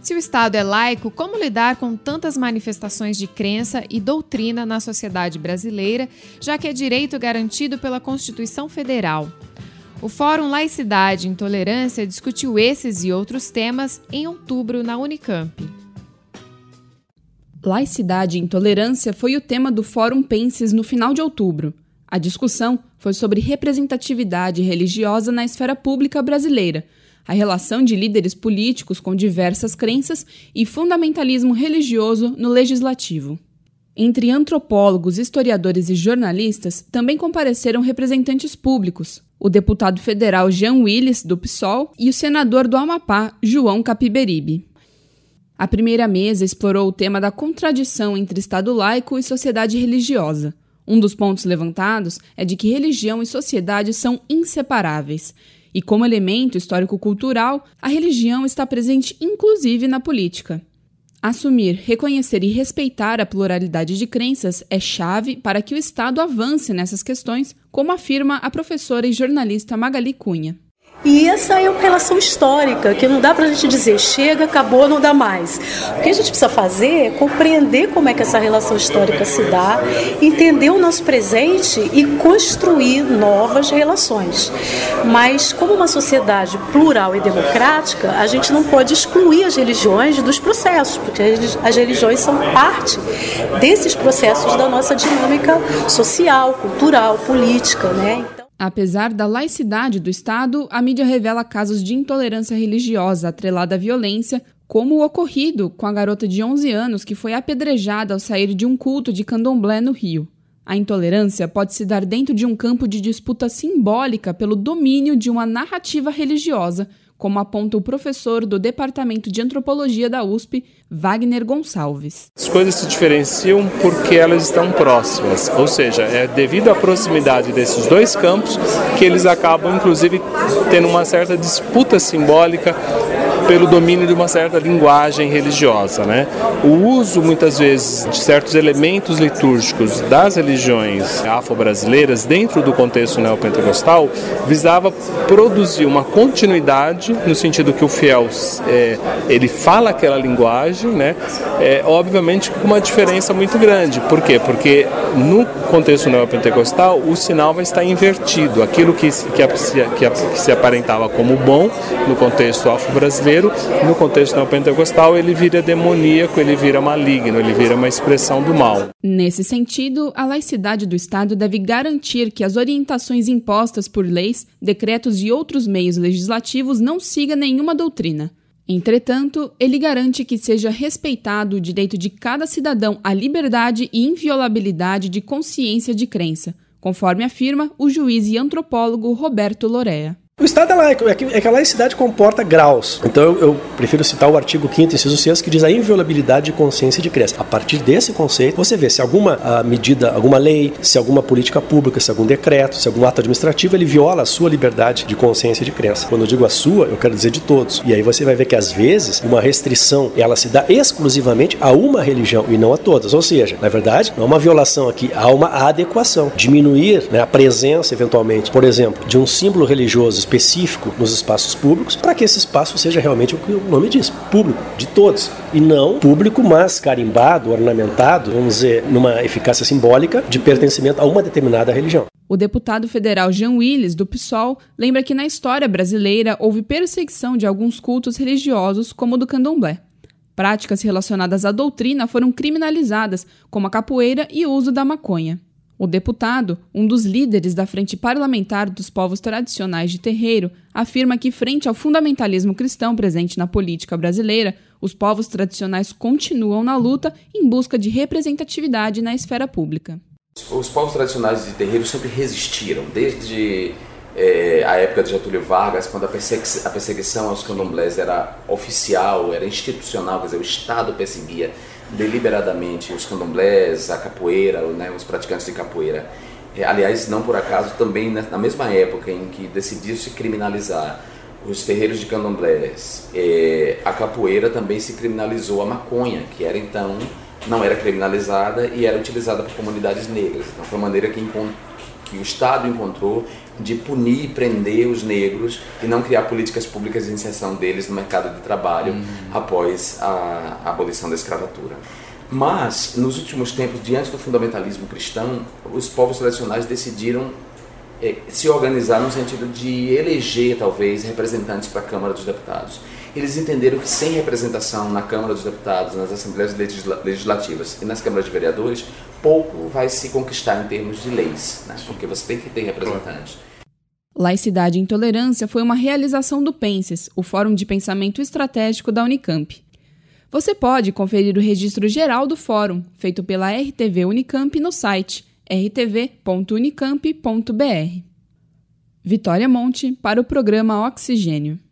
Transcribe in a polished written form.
Se o Estado é laico, como lidar com tantas manifestações de crença e doutrina na sociedade brasileira, já que é direito garantido pela Constituição Federal? O Fórum Laicidade e Intolerância discutiu esses e outros temas em outubro na Unicamp. Laicidade e intolerância foi o tema do Fórum Penses no final de outubro. A discussão foi sobre representatividade religiosa na esfera pública brasileira, a relação de líderes políticos com diversas crenças e fundamentalismo religioso no legislativo. Entre antropólogos, historiadores e jornalistas, também compareceram representantes públicos, o deputado federal Jean Willis, do PSOL, e o senador do Amapá, João Capiberibe. A primeira mesa explorou o tema da contradição entre Estado laico e sociedade religiosa. Um dos pontos levantados é de que religião e sociedade são inseparáveis. E como elemento histórico-cultural, a religião está presente inclusive na política. Assumir, reconhecer e respeitar a pluralidade de crenças é chave para que o Estado avance nessas questões, como afirma a professora e jornalista Magali Cunha. E essa é uma relação histórica, que não dá para a gente dizer chega, acabou, não dá mais. O que a gente precisa fazer é compreender como é que essa relação histórica se dá, entender o nosso presente e construir novas relações. Mas como uma sociedade plural e democrática, a gente não pode excluir as religiões dos processos, porque as religiões são parte desses processos da nossa dinâmica social, cultural, política, né? Apesar da laicidade do Estado, a mídia revela casos de intolerância religiosa atrelada à violência, como o ocorrido com a garota de 11 anos que foi apedrejada ao sair de um culto de candomblé no Rio. A intolerância pode se dar dentro de um campo de disputa simbólica pelo domínio de uma narrativa religiosa, como aponta o professor do Departamento de Antropologia da USP, Wagner Gonçalves. As coisas se diferenciam porque elas estão próximas, ou seja, é devido à proximidade desses dois campos que eles acabam, inclusive, tendo uma certa disputa simbólica pelo domínio de uma certa linguagem religiosa, né? O uso, muitas vezes, de certos elementos litúrgicos das religiões afro-brasileiras dentro do contexto neopentecostal visava produzir uma continuidade no sentido que o fiel ele fala aquela linguagem, né? Obviamente com uma diferença muito grande. Por quê? Porque no contexto neopentecostal o sinal vai estar invertido. Aquilo que se aparentava como bom no contexto afro-brasileiro, no contexto neopentecostal ele vira demoníaco, ele vira maligno, ele vira uma expressão do mal. Nesse sentido, a laicidade do Estado deve garantir que as orientações impostas por leis, decretos e outros meios legislativos não sigam nenhuma doutrina. Entretanto, ele garante que seja respeitado o direito de cada cidadão à liberdade e inviolabilidade de consciência de crença, conforme afirma o juiz e antropólogo Roberto Lorea. O Estado é laico, é que a laicidade comporta graus. Então eu prefiro citar o artigo 5º, inciso 6, que diz a inviolabilidade de consciência e de crença. A partir desse conceito, você vê se alguma medida, alguma lei, se alguma política pública, se algum decreto, se algum ato administrativo, ele viola a sua liberdade de consciência e de crença. Quando eu digo a sua, eu quero dizer de todos. E aí você vai ver que às vezes uma restrição, ela se dá exclusivamente a uma religião e não a todas. Ou seja, na verdade, não é uma violação aqui, há uma adequação. Diminuir, né, a presença, eventualmente, por exemplo, de um símbolo religioso específico nos espaços públicos, para que esse espaço seja realmente o que o nome diz, público, de todos, e não público, mas carimbado, ornamentado, vamos dizer, numa eficácia simbólica de pertencimento a uma determinada religião. O deputado federal Jean Willis, do PSOL, lembra que na história brasileira houve perseguição de alguns cultos religiosos, como o do candomblé. Práticas relacionadas à doutrina foram criminalizadas, como a capoeira e o uso da maconha. O deputado, um dos líderes da Frente Parlamentar dos Povos Tradicionais de Terreiro, afirma que, frente ao fundamentalismo cristão presente na política brasileira, os povos tradicionais continuam na luta em busca de representatividade na esfera pública. Os povos tradicionais de Terreiro sempre resistiram, desde a época de Getúlio Vargas, quando a perseguição aos candomblés era oficial, era institucional, quer dizer, o Estado perseguia deliberadamente os candomblés, a capoeira, né, os praticantes de capoeira. Aliás, não por acaso, também na mesma época em que decidiu-se criminalizar os terreiros de candomblés, a capoeira também se criminalizou a maconha, que era não era criminalizada e era utilizada por comunidades negras. Então foi uma maneira que que o Estado encontrou de punir e prender os negros e não criar políticas públicas de inserção deles no mercado de trabalho após a abolição da escravatura. Mas, nos últimos tempos, diante do fundamentalismo cristão, os povos tradicionais decidiram se organizar no sentido de eleger, talvez, representantes para a Câmara dos Deputados. Eles entenderam que sem representação na Câmara dos Deputados, nas Assembleias Legislativas e nas Câmaras de Vereadores, pouco vai se conquistar em termos de leis, né? Porque você tem que ter representantes. Laicidade e Intolerância foi uma realização do Penses, o Fórum de Pensamento Estratégico da Unicamp. Você pode conferir o registro geral do fórum, feito pela RTV Unicamp no site rtv.unicamp.br. Vitória Monte, para o programa Oxigênio.